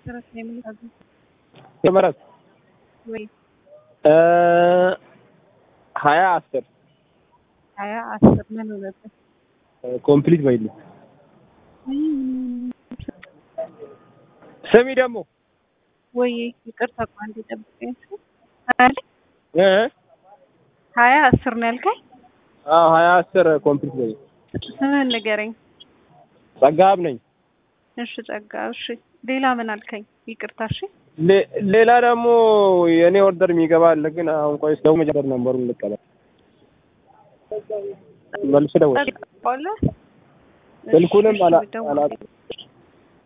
መሰረት ነው የምንታዘው የመረጥ ወይ 20 10 ምን ሆነበት ኮምፕሊት ባይል ስሚ ደግሞ ወይ ይቅርታ አንዴ ጠብቀኝ 20 10 ነው ያልከኝ 20 ኮምፕሊት ባይል ስምህን ንገረኝ ጸጋብ ነኝ እሺ ጸጋብ እሺ ሌላ ምን አልከኝ ይቅርታ እሺ ሌላ ደግሞ የኔ ኦርደር የሚገባ አለ ግን አሁን ቆይ ሰው መጀመር ነምበሩን ልቀበል መልስ ደውል ስልኩንም አላ